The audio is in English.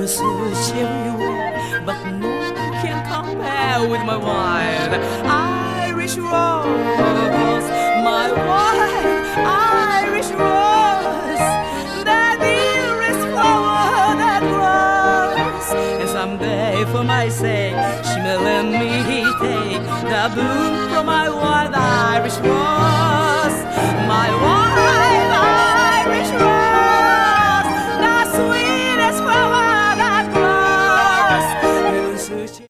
rose cherry red, but no can compare with my wild Irish rose, my wild Irish rose, the dearest flower that grows. And someday, for my sake, she may let me take the bloom from my wild Irish rose.